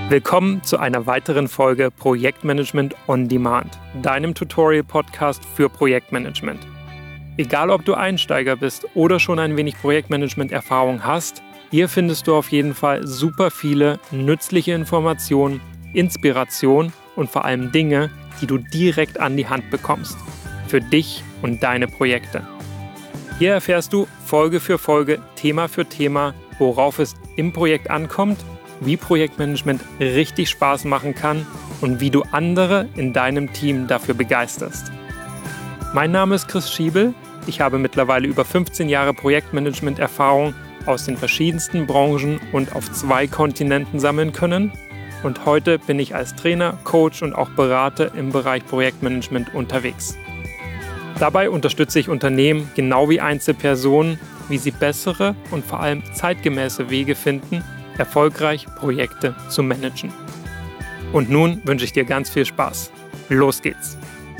Willkommen zu einer weiteren Folge Projektmanagement on Demand, deinem Tutorial-Podcast für Projektmanagement. Egal, ob du Einsteiger bist oder schon ein wenig Projektmanagement-Erfahrung hast, hier findest du auf jeden Fall super viele nützliche Informationen, Inspiration und vor allem Dinge, die du direkt an die Hand bekommst. Für dich und deine Projekte. Hier erfährst du Folge für Folge, Thema für Thema, worauf es im Projekt ankommt, wie Projektmanagement richtig Spaß machen kann und wie du andere in deinem Team dafür begeisterst. Mein Name ist Chris Schiebel. Ich habe mittlerweile über 15 Jahre Projektmanagement-Erfahrung aus den verschiedensten Branchen und auf 2 Kontinenten sammeln können. Und heute bin ich als Trainer, Coach und auch Berater im Bereich Projektmanagement unterwegs. Dabei unterstütze ich Unternehmen genau wie Einzelpersonen, wie sie bessere und vor allem zeitgemäße Wege finden, erfolgreich Projekte zu managen. Und nun wünsche ich dir ganz viel Spaß. Los geht's!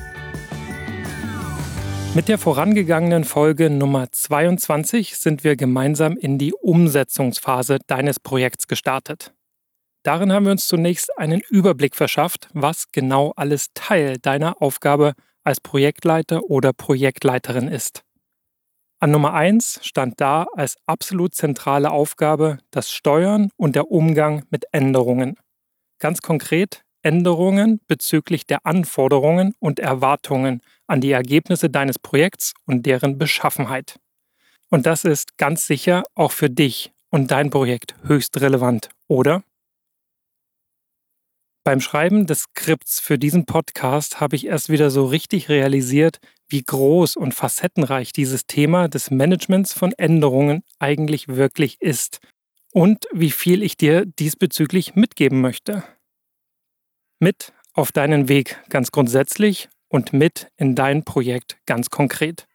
Mit der vorangegangenen Folge Nummer 22 sind wir gemeinsam in die Umsetzungsphase deines Projekts gestartet. Darin haben wir uns zunächst einen Überblick verschafft, was genau alles Teil deiner Aufgabe als Projektleiter oder Projektleiterin ist. An Nummer 1 stand da als absolut zentrale Aufgabe das Steuern und der Umgang mit Änderungen. Ganz konkret Änderungen bezüglich der Anforderungen und Erwartungen an die Ergebnisse deines Projekts und deren Beschaffenheit. Und das ist ganz sicher auch für dich und dein Projekt höchst relevant, oder? Beim Schreiben des Skripts für diesen Podcast habe ich erst wieder so richtig realisiert, wie groß und facettenreich dieses Thema des Managements von Änderungen eigentlich wirklich ist und wie viel ich dir diesbezüglich mitgeben möchte. Mit auf deinen Weg ganz grundsätzlich und mit in dein Projekt ganz konkret.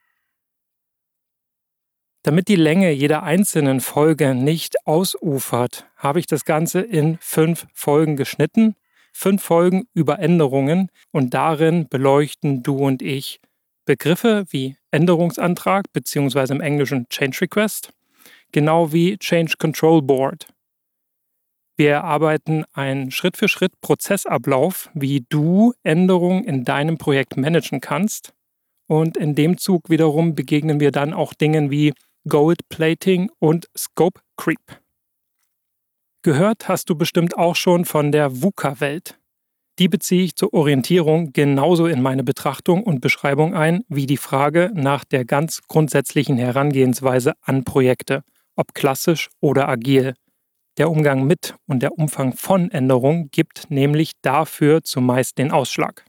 Damit die Länge jeder einzelnen Folge nicht ausufert, habe ich das Ganze in 5 Folgen geschnitten. 5 Folgen über Änderungen und darin beleuchten du und ich Begriffe wie Änderungsantrag bzw. im Englischen Change Request, genau wie Change Control Board. Wir erarbeiten einen Schritt-für-Schritt-Prozessablauf, wie du Änderungen in deinem Projekt managen kannst. Und in dem Zug wiederum begegnen wir dann auch Dingen wie Gold Plating und Scope Creep. Gehört hast du bestimmt auch schon von der VUCA-Welt. Die beziehe ich zur Orientierung genauso in meine Betrachtung und Beschreibung ein, wie die Frage nach der ganz grundsätzlichen Herangehensweise an Projekte, ob klassisch oder agil. Der Umgang mit und der Umfang von Änderungen gibt nämlich dafür zumeist den Ausschlag.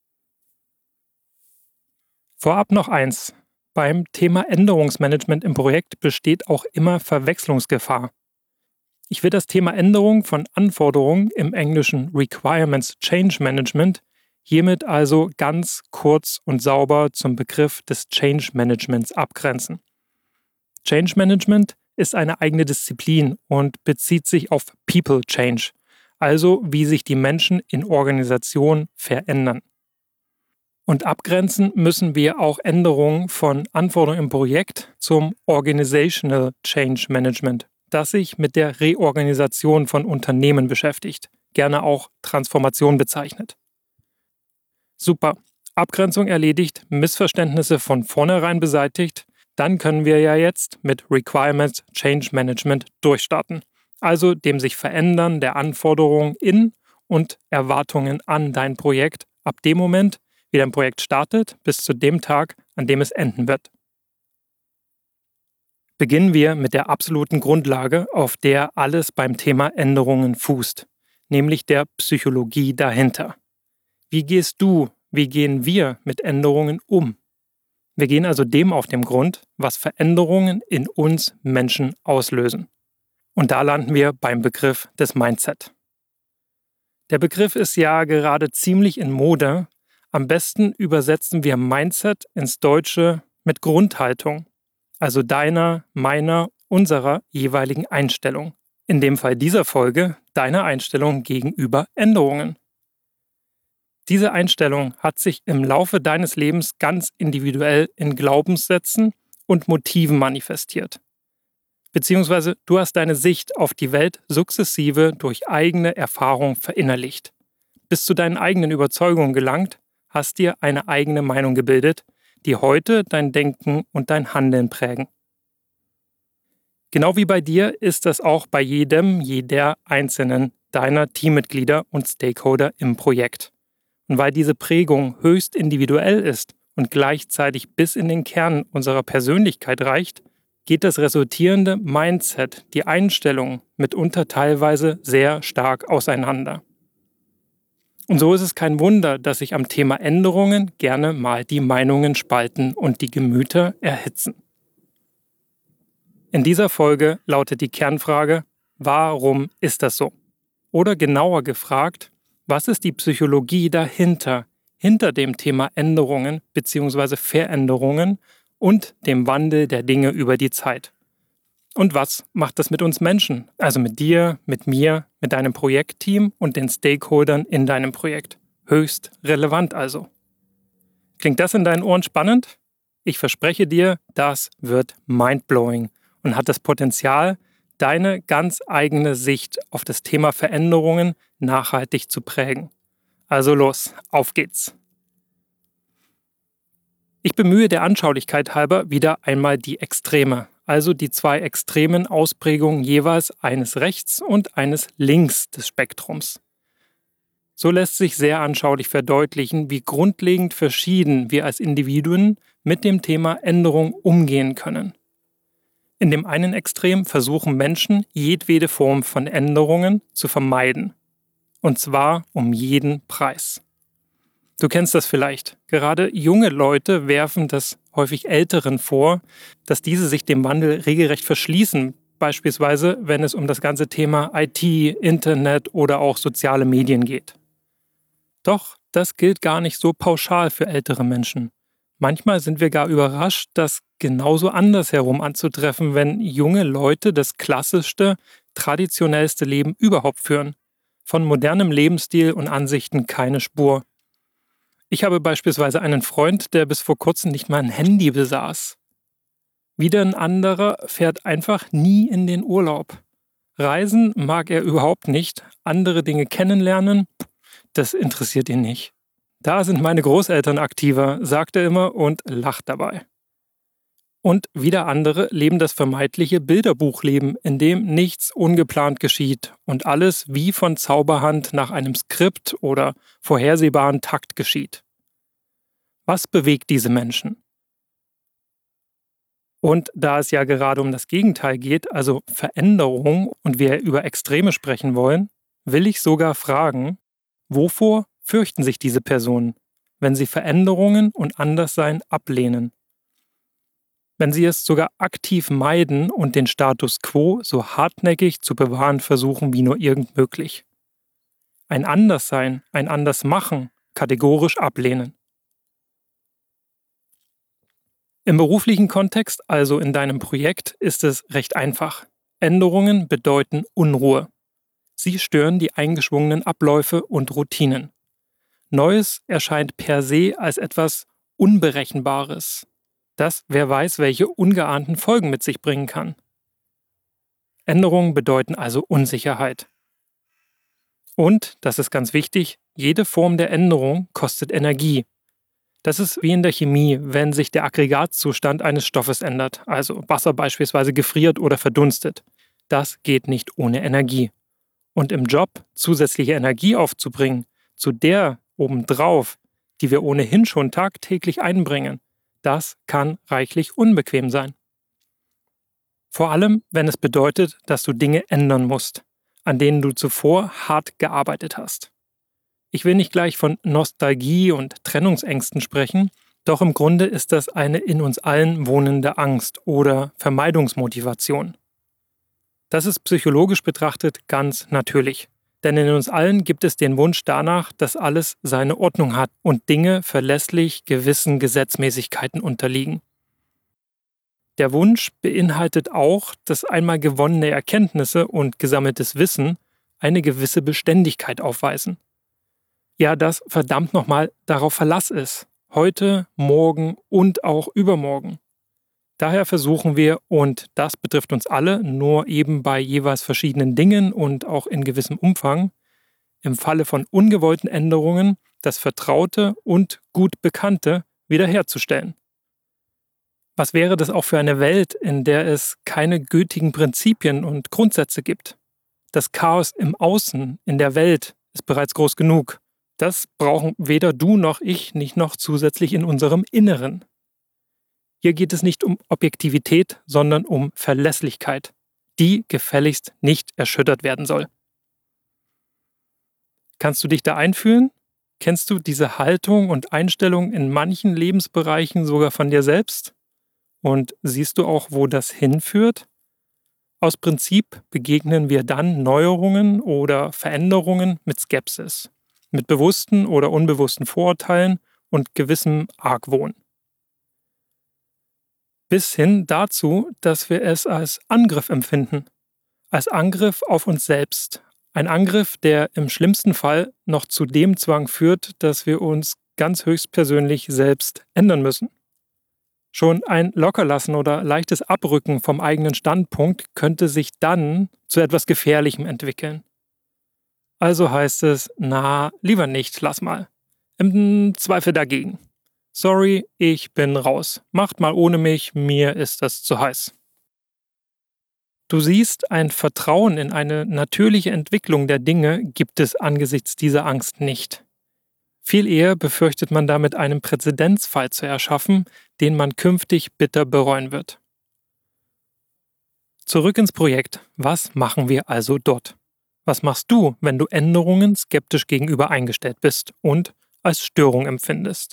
Vorab noch eins. Beim Thema Änderungsmanagement im Projekt besteht auch immer Verwechslungsgefahr. Ich will das Thema Änderung von Anforderungen im englischen Requirements Change Management hiermit also ganz kurz und sauber zum Begriff des Change Managements abgrenzen. Change Management ist eine eigene Disziplin und bezieht sich auf People Change, also wie sich die Menschen in Organisationen verändern. Und abgrenzen müssen wir auch Änderungen von Anforderungen im Projekt zum Organizational Change Management, das sich mit der Reorganisation von Unternehmen beschäftigt, gerne auch Transformation bezeichnet. Super, Abgrenzung erledigt, Missverständnisse von vornherein beseitigt, dann können wir ja jetzt mit Requirements Change Management durchstarten, also dem sich Verändern der Anforderungen in und Erwartungen an dein Projekt ab dem Moment, wie dein Projekt startet, bis zu dem Tag, an dem es enden wird. Beginnen wir mit der absoluten Grundlage, auf der alles beim Thema Änderungen fußt, nämlich der Psychologie dahinter. Wie gehen wir mit Änderungen um? Wir gehen also dem auf den Grund, was Veränderungen in uns Menschen auslösen. Und da landen wir beim Begriff des Mindset. Der Begriff ist ja gerade ziemlich in Mode. Am besten übersetzen wir Mindset ins Deutsche mit Grundhaltung. Also deiner, meiner, unserer jeweiligen Einstellung. In dem Fall dieser Folge deiner Einstellung gegenüber Änderungen. Diese Einstellung hat sich im Laufe deines Lebens ganz individuell in Glaubenssätzen und Motiven manifestiert. Beziehungsweise du hast deine Sicht auf die Welt sukzessive durch eigene Erfahrung verinnerlicht. Bist zu deinen eigenen Überzeugungen gelangt, hast dir eine eigene Meinung gebildet, die heute dein Denken und dein Handeln prägen. Genau wie bei dir ist das auch bei jeder einzelnen deiner Teammitglieder und Stakeholder im Projekt. Und weil diese Prägung höchst individuell ist und gleichzeitig bis in den Kern unserer Persönlichkeit reicht, geht das resultierende Mindset, die Einstellung, mitunter teilweise sehr stark auseinander. Und so ist es kein Wunder, dass sich am Thema Änderungen gerne mal die Meinungen spalten und die Gemüter erhitzen. In dieser Folge lautet die Kernfrage: Warum ist das so? Oder genauer gefragt, was ist die Psychologie dahinter, hinter dem Thema Änderungen bzw. Veränderungen und dem Wandel der Dinge über die Zeit? Und was macht das mit uns Menschen, also mit dir, mit mir, mit deinem Projektteam und den Stakeholdern in deinem Projekt? Höchst relevant also. Klingt das in deinen Ohren spannend? Ich verspreche dir, das wird mindblowing und hat das Potenzial, deine ganz eigene Sicht auf das Thema Veränderungen nachhaltig zu prägen. Also los, auf geht's! Ich bemühe der Anschaulichkeit halber wieder einmal die Extreme, also die zwei extremen Ausprägungen jeweils eines rechts und eines links des Spektrums. So lässt sich sehr anschaulich verdeutlichen, wie grundlegend verschieden wir als Individuen mit dem Thema Änderung umgehen können. In dem einen Extrem versuchen Menschen, jedwede Form von Änderungen zu vermeiden. Und zwar um jeden Preis. Du kennst das vielleicht. Gerade junge Leute werfen das häufig Älteren vor, dass diese sich dem Wandel regelrecht verschließen, beispielsweise wenn es um das ganze Thema IT, Internet oder auch soziale Medien geht. Doch das gilt gar nicht so pauschal für ältere Menschen. Manchmal sind wir gar überrascht, das genauso andersherum anzutreffen, wenn junge Leute das klassischste, traditionellste Leben überhaupt führen. Von modernem Lebensstil und Ansichten keine Spur. Ich habe beispielsweise einen Freund, der bis vor kurzem nicht mal ein Handy besaß. Wieder ein anderer fährt einfach nie in den Urlaub. Reisen mag er überhaupt nicht, andere Dinge kennenlernen, das interessiert ihn nicht. Da sind meine Großeltern aktiver, sagt er immer und lacht dabei. Und wieder andere leben das vermeintliche Bilderbuchleben, in dem nichts ungeplant geschieht und alles wie von Zauberhand nach einem Skript oder vorhersehbaren Takt geschieht. Was bewegt diese Menschen? Und da es ja gerade um das Gegenteil geht, also Veränderung, und wir über Extreme sprechen wollen, will ich sogar fragen, wovor fürchten sich diese Personen, wenn sie Veränderungen und Anderssein ablehnen? Wenn sie es sogar aktiv meiden und den Status quo so hartnäckig zu bewahren versuchen wie nur irgend möglich. Ein Anderssein, ein Andersmachen kategorisch ablehnen. Im beruflichen Kontext, also in deinem Projekt, ist es recht einfach. Änderungen bedeuten Unruhe. Sie stören die eingeschwungenen Abläufe und Routinen. Neues erscheint per se als etwas Unberechenbares, das wer weiß, welche ungeahnten Folgen mit sich bringen kann. Änderungen bedeuten also Unsicherheit. Und, das ist ganz wichtig, jede Form der Änderung kostet Energie. Das ist wie in der Chemie, wenn sich der Aggregatzustand eines Stoffes ändert, also Wasser beispielsweise gefriert oder verdunstet. Das geht nicht ohne Energie. Und im Job zusätzliche Energie aufzubringen, zu der obendrauf, die wir ohnehin schon tagtäglich einbringen, das kann reichlich unbequem sein. Vor allem, wenn es bedeutet, dass du Dinge ändern musst, an denen du zuvor hart gearbeitet hast. Ich will nicht gleich von Nostalgie und Trennungsängsten sprechen, doch im Grunde ist das eine in uns allen wohnende Angst oder Vermeidungsmotivation. Das ist psychologisch betrachtet ganz natürlich. Denn in uns allen gibt es den Wunsch danach, dass alles seine Ordnung hat und Dinge verlässlich gewissen Gesetzmäßigkeiten unterliegen. Der Wunsch beinhaltet auch, dass einmal gewonnene Erkenntnisse und gesammeltes Wissen eine gewisse Beständigkeit aufweisen. Ja, dass verdammt nochmal darauf Verlass ist. Heute, morgen und auch übermorgen. Daher versuchen wir, und das betrifft uns alle, nur eben bei jeweils verschiedenen Dingen und auch in gewissem Umfang, im Falle von ungewollten Änderungen das Vertraute und gut Bekannte wiederherzustellen. Was wäre das auch für eine Welt, in der es keine gültigen Prinzipien und Grundsätze gibt? Das Chaos im Außen, in der Welt, ist bereits groß genug. Das brauchen weder du noch ich nicht noch zusätzlich in unserem Inneren. Hier geht es nicht um Objektivität, sondern um Verlässlichkeit, die gefälligst nicht erschüttert werden soll. Kannst du dich da einfühlen? Kennst du diese Haltung und Einstellung in manchen Lebensbereichen sogar von dir selbst? Und siehst du auch, wo das hinführt? Aus Prinzip begegnen wir dann Neuerungen oder Veränderungen mit Skepsis, mit bewussten oder unbewussten Vorurteilen und gewissem Argwohn. Bis hin dazu, dass wir es als Angriff empfinden, als Angriff auf uns selbst. Ein Angriff, der im schlimmsten Fall noch zu dem Zwang führt, dass wir uns ganz höchstpersönlich selbst ändern müssen. Schon ein Lockerlassen oder leichtes Abrücken vom eigenen Standpunkt könnte sich dann zu etwas Gefährlichem entwickeln. Also heißt es, lieber nicht, lass mal. Im Zweifel dagegen. Sorry, ich bin raus. Macht mal ohne mich, mir ist das zu heiß. Du siehst, ein Vertrauen in eine natürliche Entwicklung der Dinge gibt es angesichts dieser Angst nicht. Viel eher befürchtet man damit, einen Präzedenzfall zu erschaffen, den man künftig bitter bereuen wird. Zurück ins Projekt. Was machen wir also dort? Was machst du, wenn du Änderungen skeptisch gegenüber eingestellt bist und als Störung empfindest?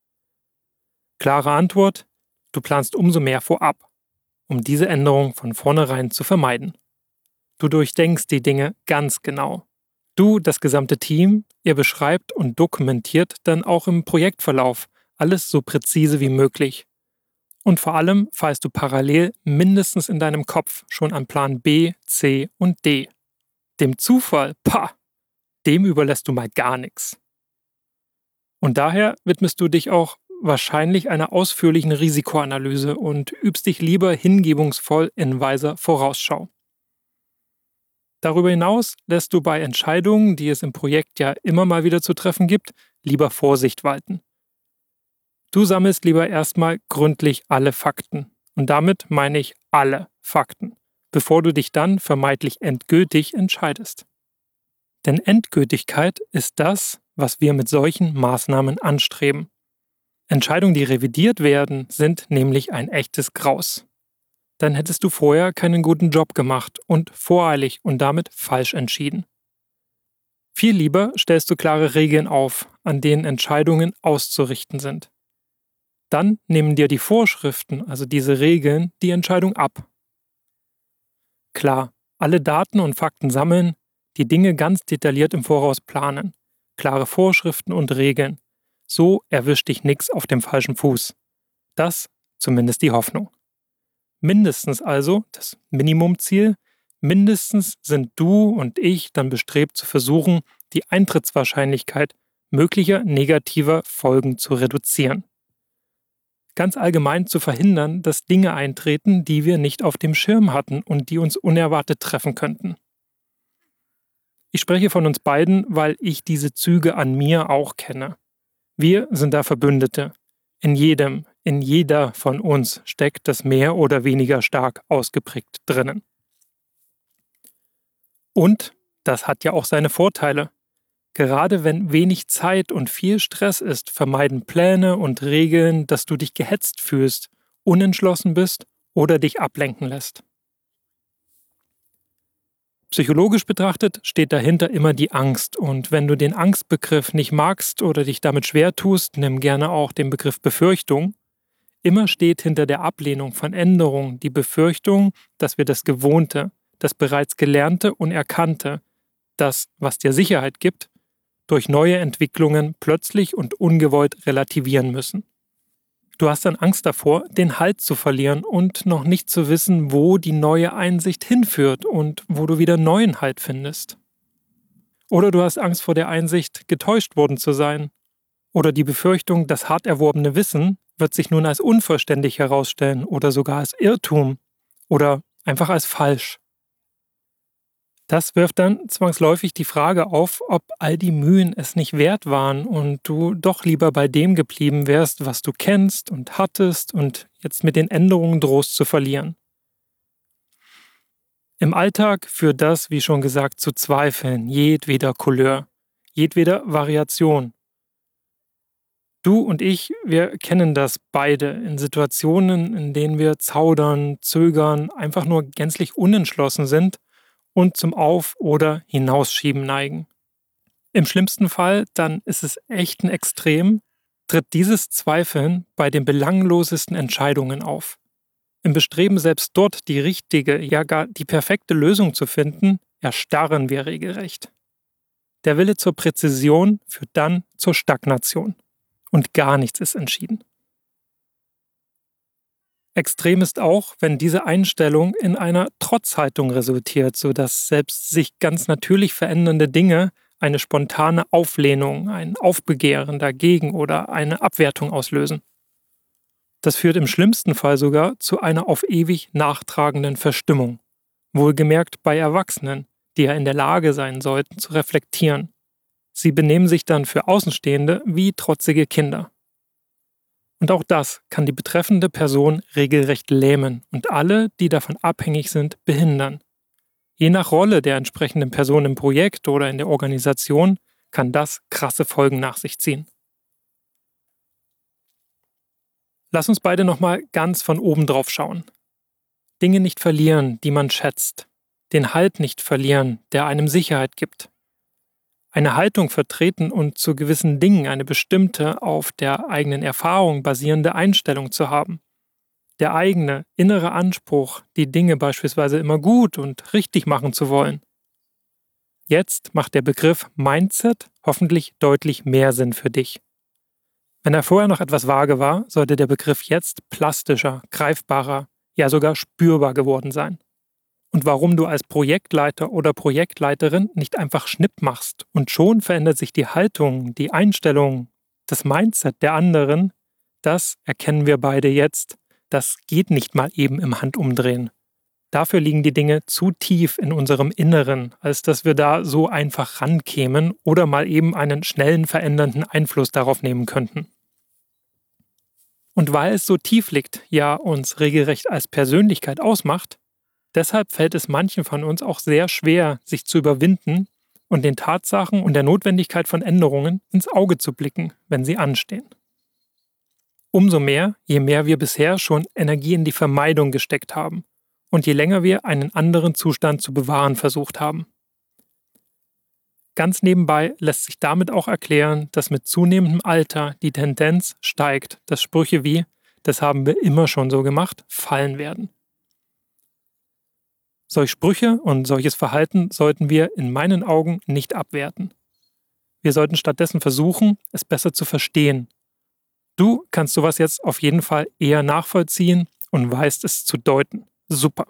Klare Antwort: Du planst umso mehr vorab, um diese Änderung von vornherein zu vermeiden. Du durchdenkst die Dinge ganz genau. Du, das gesamte Team, ihr beschreibt und dokumentiert dann auch im Projektverlauf alles so präzise wie möglich. Und vor allem feilst du parallel mindestens in deinem Kopf schon an Plan B, C und D. Dem Zufall, dem überlässt du mal gar nichts. Und daher widmest du dich auch wahrscheinlich einer ausführlichen Risikoanalyse und übst dich lieber hingebungsvoll in weiser Vorausschau. Darüber hinaus lässt du bei Entscheidungen, die es im Projekt ja immer mal wieder zu treffen gibt, lieber Vorsicht walten. Du sammelst lieber erstmal gründlich alle Fakten. Und damit meine ich alle Fakten, bevor du dich dann vermeintlich endgültig entscheidest. Denn Endgültigkeit ist das, was wir mit solchen Maßnahmen anstreben. Entscheidungen, die revidiert werden, sind nämlich ein echtes Graus. Dann hättest du vorher keinen guten Job gemacht und voreilig und damit falsch entschieden. Viel lieber stellst du klare Regeln auf, an denen Entscheidungen auszurichten sind. Dann nehmen dir die Vorschriften, also diese Regeln, die Entscheidung ab. Klar, alle Daten und Fakten sammeln, die Dinge ganz detailliert im Voraus planen, klare Vorschriften und Regeln. So erwischt dich nix auf dem falschen Fuß. Das zumindest die Hoffnung. Mindestens also, das Minimumziel, mindestens sind du und ich dann bestrebt zu versuchen, die Eintrittswahrscheinlichkeit möglicher negativer Folgen zu reduzieren. Ganz allgemein zu verhindern, dass Dinge eintreten, die wir nicht auf dem Schirm hatten und die uns unerwartet treffen könnten. Ich spreche von uns beiden, weil ich diese Züge an mir auch kenne. Wir sind da Verbündete. In jeder von uns steckt das mehr oder weniger stark ausgeprägt drinnen. Und das hat ja auch seine Vorteile. Gerade wenn wenig Zeit und viel Stress ist, vermeiden Pläne und Regeln, dass du dich gehetzt fühlst, unentschlossen bist oder dich ablenken lässt. Psychologisch betrachtet steht dahinter immer die Angst, und wenn du den Angstbegriff nicht magst oder dich damit schwer tust, nimm gerne auch den Begriff Befürchtung. Immer steht hinter der Ablehnung von Änderungen die Befürchtung, dass wir das Gewohnte, das bereits Gelernte und Erkannte, das, was dir Sicherheit gibt, durch neue Entwicklungen plötzlich und ungewollt relativieren müssen. Du hast dann Angst davor, den Halt zu verlieren und noch nicht zu wissen, wo die neue Einsicht hinführt und wo du wieder neuen Halt findest. Oder du hast Angst vor der Einsicht, getäuscht worden zu sein. Oder die Befürchtung, das hart erworbene Wissen wird sich nun als unvollständig herausstellen oder sogar als Irrtum oder einfach als falsch. Das wirft dann zwangsläufig die Frage auf, ob all die Mühen es nicht wert waren und du doch lieber bei dem geblieben wärst, was du kennst und hattest und jetzt mit den Änderungen drohst zu verlieren. Im Alltag führt das, wie schon gesagt, zu Zweifeln jedweder Couleur, jedweder Variation. Du und ich, wir kennen das beide in Situationen, in denen wir zaudern, zögern, einfach nur gänzlich unentschlossen sind und zum Auf- oder Hinausschieben neigen. Im schlimmsten Fall, dann ist es echt ein Extrem, tritt dieses Zweifeln bei den belanglosesten Entscheidungen auf. Im Bestreben, selbst dort die richtige, ja gar die perfekte Lösung zu finden, erstarren wir regelrecht. Der Wille zur Präzision führt dann zur Stagnation. Und gar nichts ist entschieden. Extrem ist auch, wenn diese Einstellung in einer Trotzhaltung resultiert, sodass selbst sich ganz natürlich verändernde Dinge eine spontane Auflehnung, ein Aufbegehren dagegen oder eine Abwertung auslösen. Das führt im schlimmsten Fall sogar zu einer auf ewig nachtragenden Verstimmung. Wohlgemerkt bei Erwachsenen, die ja in der Lage sein sollten, zu reflektieren. Sie benehmen sich dann für Außenstehende wie trotzige Kinder. Und auch das kann die betreffende Person regelrecht lähmen und alle, die davon abhängig sind, behindern. Je nach Rolle der entsprechenden Person im Projekt oder in der Organisation kann das krasse Folgen nach sich ziehen. Lass uns beide nochmal ganz von oben drauf schauen. Dinge nicht verlieren, die man schätzt. Den Halt nicht verlieren, der einem Sicherheit gibt. Eine Haltung vertreten und zu gewissen Dingen eine bestimmte, auf der eigenen Erfahrung basierende Einstellung zu haben. Der eigene, innere Anspruch, die Dinge beispielsweise immer gut und richtig machen zu wollen. Jetzt macht der Begriff Mindset hoffentlich deutlich mehr Sinn für dich. Wenn er vorher noch etwas vage war, sollte der Begriff jetzt plastischer, greifbarer, ja sogar spürbar geworden sein. Und warum du als Projektleiter oder Projektleiterin nicht einfach Schnipp machst und schon verändert sich die Haltung, die Einstellung, das Mindset der anderen, das erkennen wir beide jetzt. Das geht nicht mal eben im Handumdrehen. Dafür liegen die Dinge zu tief in unserem Inneren, als dass wir da so einfach rankämen oder mal eben einen schnellen verändernden Einfluss darauf nehmen könnten. Und weil es so tief liegt, ja uns regelrecht als Persönlichkeit ausmacht, deshalb fällt es manchen von uns auch sehr schwer, sich zu überwinden und den Tatsachen und der Notwendigkeit von Änderungen ins Auge zu blicken, wenn sie anstehen. Umso mehr, je mehr wir bisher schon Energie in die Vermeidung gesteckt haben und je länger wir einen anderen Zustand zu bewahren versucht haben. Ganz nebenbei lässt sich damit auch erklären, dass mit zunehmendem Alter die Tendenz steigt, dass Sprüche wie „das haben wir immer schon so gemacht" fallen werden. Solche Sprüche und solches Verhalten sollten wir in meinen Augen nicht abwerten. Wir sollten stattdessen versuchen, es besser zu verstehen. Du kannst sowas jetzt auf jeden Fall eher nachvollziehen und weißt es zu deuten. Super.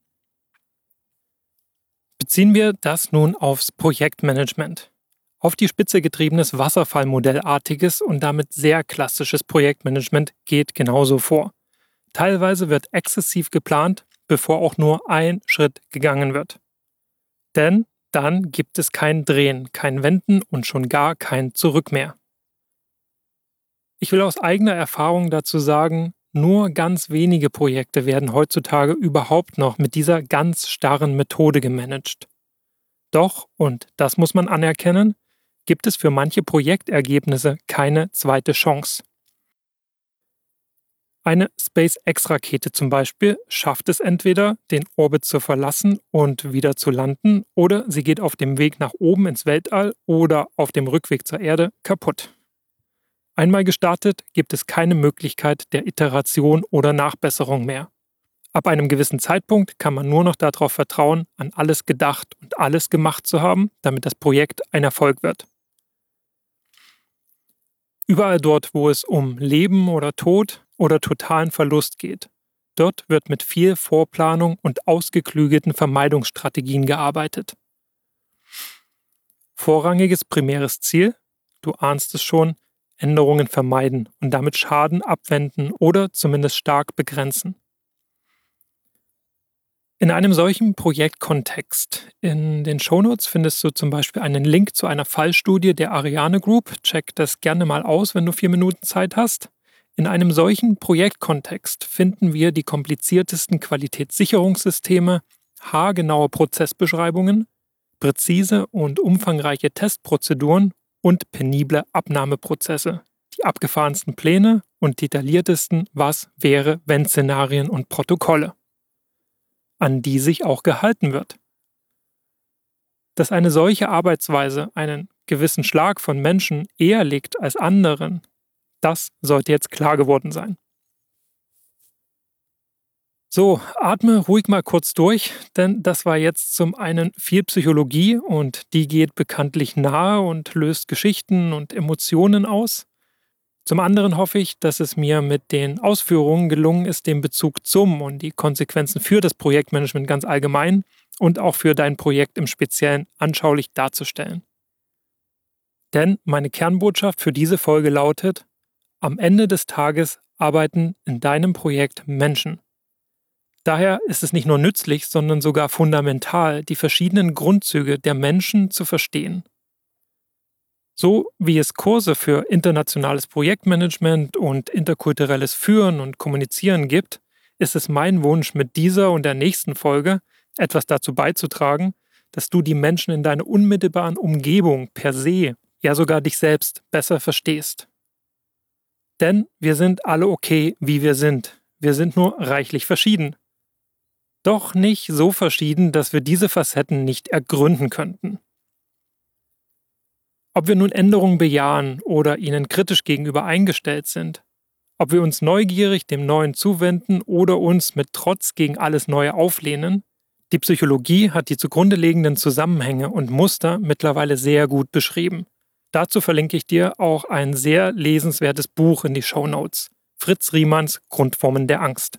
Beziehen wir das nun aufs Projektmanagement. Auf die Spitze getriebenes Wasserfallmodellartiges und damit sehr klassisches Projektmanagement geht genauso vor. Teilweise wird exzessiv geplant, bevor auch nur ein Schritt gegangen wird. Denn dann gibt es kein Drehen, kein Wenden und schon gar kein Zurück mehr. Ich will aus eigener Erfahrung dazu sagen, nur ganz wenige Projekte werden heutzutage überhaupt noch mit dieser ganz starren Methode gemanagt. Doch, und das muss man anerkennen, gibt es für manche Projektergebnisse keine zweite Chance. Eine SpaceX-Rakete zum Beispiel schafft es entweder, den Orbit zu verlassen und wieder zu landen, oder sie geht auf dem Weg nach oben ins Weltall oder auf dem Rückweg zur Erde kaputt. Einmal gestartet, gibt es keine Möglichkeit der Iteration oder Nachbesserung mehr. Ab einem gewissen Zeitpunkt kann man nur noch darauf vertrauen, an alles gedacht und alles gemacht zu haben, damit das Projekt ein Erfolg wird. Überall dort, wo es um Leben oder Tod oder totalen Verlust geht, dort wird mit viel Vorplanung und ausgeklügelten Vermeidungsstrategien gearbeitet. Vorrangiges primäres Ziel, du ahnst es schon, Änderungen vermeiden und damit Schaden abwenden oder zumindest stark begrenzen. In einem solchen Projektkontext in den Shownotes findest du zum Beispiel einen Link zu einer Fallstudie der Ariane Group. Check das gerne mal aus, wenn du 4 Minuten Zeit hast. In einem solchen Projektkontext finden wir die kompliziertesten Qualitätssicherungssysteme, haargenaue Prozessbeschreibungen, präzise und umfangreiche Testprozeduren und penible Abnahmeprozesse, die abgefahrensten Pläne und detailliertesten Was-wäre-wenn-Szenarien und Protokolle, an die sich auch gehalten wird. Dass eine solche Arbeitsweise einen gewissen Schlag von Menschen eher legt als anderen, das sollte jetzt klar geworden sein. So, atme ruhig mal kurz durch, denn das war jetzt zum einen viel Psychologie und die geht bekanntlich nahe und löst Geschichten und Emotionen aus. Zum anderen hoffe ich, dass es mir mit den Ausführungen gelungen ist, den Bezug zum und die Konsequenzen für das Projektmanagement ganz allgemein und auch für dein Projekt im Speziellen anschaulich darzustellen. Denn meine Kernbotschaft für diese Folge lautet: Am Ende des Tages arbeiten in deinem Projekt Menschen. Daher ist es nicht nur nützlich, sondern sogar fundamental, die verschiedenen Grundzüge der Menschen zu verstehen. So wie es Kurse für internationales Projektmanagement und interkulturelles Führen und Kommunizieren gibt, ist es mein Wunsch, mit dieser und der nächsten Folge etwas dazu beizutragen, dass du die Menschen in deiner unmittelbaren Umgebung per se, ja sogar dich selbst, besser verstehst. Denn wir sind alle okay, wie wir sind. Wir sind nur reichlich verschieden. Doch nicht so verschieden, dass wir diese Facetten nicht ergründen könnten. Ob wir nun Änderungen bejahen oder ihnen kritisch gegenüber eingestellt sind, ob wir uns neugierig dem Neuen zuwenden oder uns mit Trotz gegen alles Neue auflehnen, die Psychologie hat die zugrunde liegenden Zusammenhänge und Muster mittlerweile sehr gut beschrieben. Dazu verlinke ich dir auch ein sehr lesenswertes Buch in die Shownotes: Fritz Riemanns Grundformen der Angst.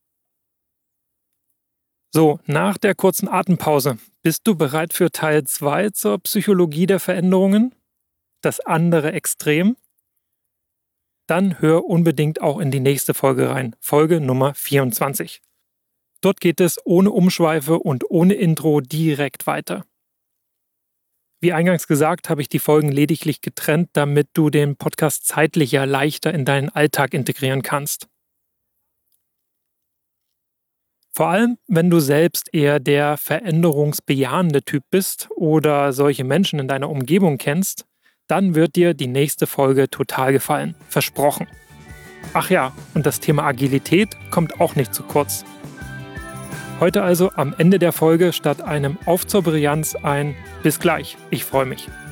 So, nach der kurzen Atempause, bist du bereit für Teil 2 zur Psychologie der Veränderungen? Das andere Extrem? Dann hör unbedingt auch in die nächste Folge rein, Folge Nummer 24. Dort geht es ohne Umschweife und ohne Intro direkt weiter. Wie eingangs gesagt, habe ich die Folgen lediglich getrennt, damit du den Podcast zeitlicher leichter in deinen Alltag integrieren kannst. Vor allem, wenn du selbst eher der veränderungsbejahende Typ bist oder solche Menschen in deiner Umgebung kennst, dann wird dir die nächste Folge total gefallen. Versprochen. Ach ja, und das Thema Agilität kommt auch nicht zu kurz. Heute also am Ende der Folge statt einem Auf zur Brillanz ein Bis gleich, ich freue mich.